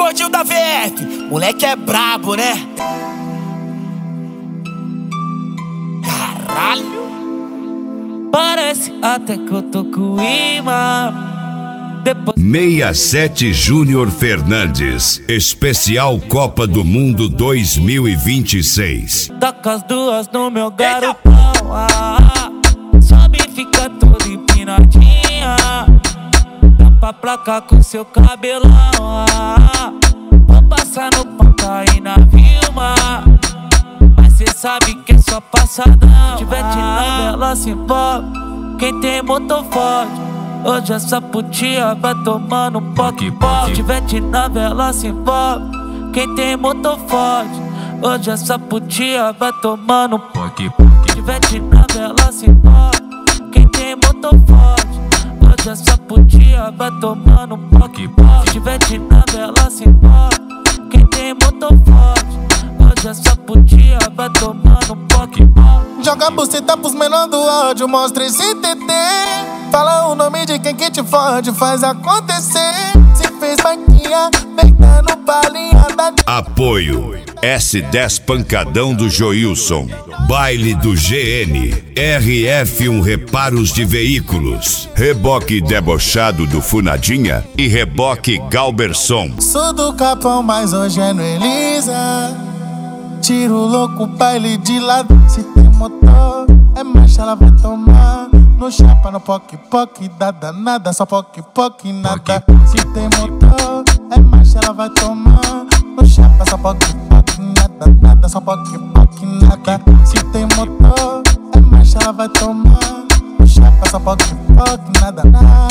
gordinho da VF, moleque é brabo, né? Caralho. Parece até que eu tô com imã. 67 Júnior Fernandes, especial Copa do Mundo 2026. Toca as duas no meu garotão, sobe e fica toda empinadinha. Tampa a placa com seu cabelão, vou passar no panca e na Vilma, mas cê sabe que é só passadão. Se tiver de nave, ela se envolve, quem tem motor forte. Hoje essa putinha vai tomando poque-poque. Se tiver de nave, ela se envolve, quem tem motor forte. Hoje essa putinha vai tomando poque-poque. Se tiver de nave, ela se envolve, quem tem motor forte. Hoje essa putinha vai tomando poque-poque. Se tiver de nave, ela se envolve, quem tem motor forte. Hoje essa putinha vai tomando poque-poque. Joga a buceta pros menor do ódio, mostra esse TT. Fala o nome de quem que te fode, faz acontecer. Se fez banquinha, pegando balinha da... Apoio S10 Pancadão do Joilson, Baile do GN, RF1 Reparos de Veículos, Reboque Debochado do Funadinha e Reboque Galberson. Sou do Capão, mas hoje é no Elisa. Tiro louco, baile de lado. Se tem motor, é marcha, ela vai tomar. No chapa, no poque-poque, dá danada, só poque-poque, nada. Se tem motor, é marcha, ela vai tomar. No chapa, só poque-poque, nada, nada, só poque-poque, nada. Se tem motor, é marcha, ela vai tomar. No chapa, só poque-poque, nada, nada.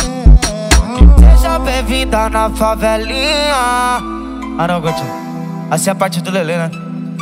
Seja bem-vinda na favelinha. Ah não, Gotinho, assim é a parte do Lelê, né?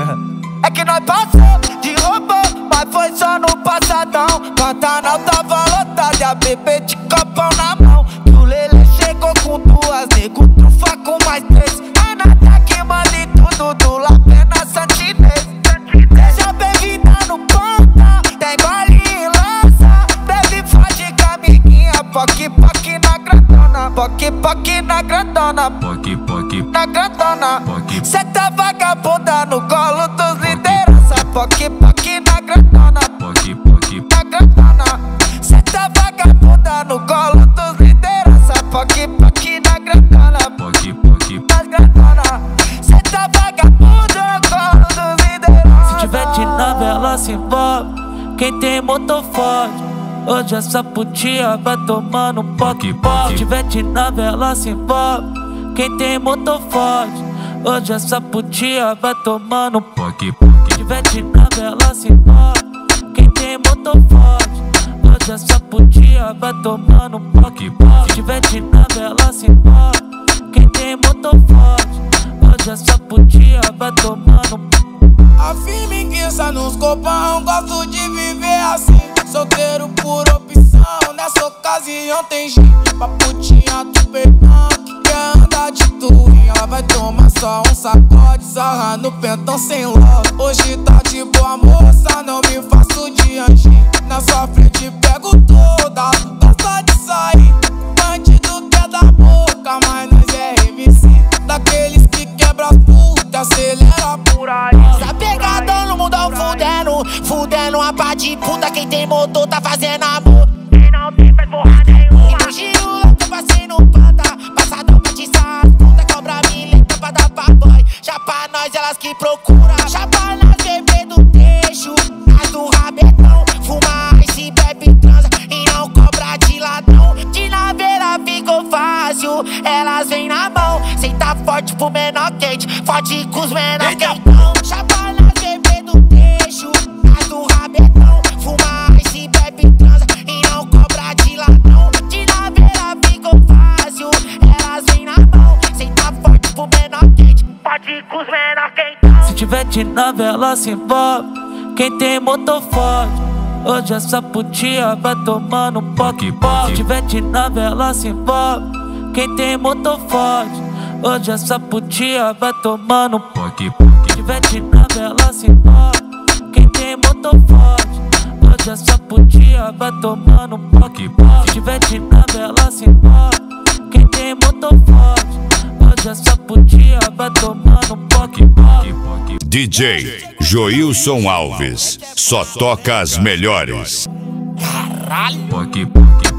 É que nós passamos de robô, mas foi só no passadão. Pantanal tava lotado e a bebê de copão na mão. Que o Lelê chegou com duas, nego trufa com mais três. É nada que manda em tudo, do Lapé na Santinês. Seja bem-vinda no ponta, tem gole e lança. Bebe fode com a amiguinha, poque-poque na grandona. Poque-poque na grandona, poque-poque na grandona. Cê tá vagabunda no colo dos liderança. Poque-poque na grandona, poque-poque na grandona. Cê tá vagabunda no colo dos liderança. Poque-poque na grandona, poque-poque na grandona. Cê tá vagabunda no colo dos liderança. Se tiver de nave, ela se envolve, quem tem motor forte. Hoje essa putinha vai tomando poque-poque. Se tiver de nave, ela se envolve, quem tem motor forte. Hoje essa putinha vai tomando poque-poque. Se tiver de nave, ela se envolve, quem tem motor forte. Hoje essa putinha vai tomando poque-poque. Se tiver de nave, ela se envolve, quem tem motor forte. Hoje essa putinha vai tomando. A firmiguiça nos copão, gosto de viver assim. Solteiro por opção, nessa ocasião tem gente pra putinha do perdão que quer andar de touring. Ela vai tomar só um sacode, sarra no pentão sem love. Hoje tá de boa moça, não me faço de anjinho. Na sua frente pego toda, gosta de sair. Bandido quer da boca, mas nós é MC. Daqueles que quebra as putas, acelera por aí. Tá pegadão no mundão fudendo, fudendo a pá de puta. Quem tem motor tá fazendo amor, quem não tem faz porra nenhuma. E no giro louco passei no panta, passadão pra tiçar as puta. Cobra mileta pra dar pra boy, já pra nós elas que procura. Já pra nós bebê do trecho, as do rabetão. Fuma ice, bebe, transa e não cobra de ladrão. De naveira ficou fácil, elas vêm na mão. Cê tá forte pro menor quente, forte com os menor quentão. Já pra nós bebê do trecho, as do rabetão. Fuma ice, bebe, transa e não cobra de ladrão. De naveira ficou fácil, elas vêm na mão. Cê tá forte pro menor quente, forte com os menor quentão. Se tiver de nave, ela se envolve, quem tem motor forte. Hoje essa putinha vai tomando poque-poque. Se tiver de nave, ela se envolve, quem tem motor forte. Hoje essa putinha vai tomando poque-poque. Se tiver de nave, ela se envolve, quem tem motor forte. Hoje essa putinha vai tomando poque-poque. Se tiver de nave, ela se envolve, quem tem motor forte. Hoje essa putinha vai tomando poque. DJ Joilson Alves, só toca as melhores. Caralho. Poque.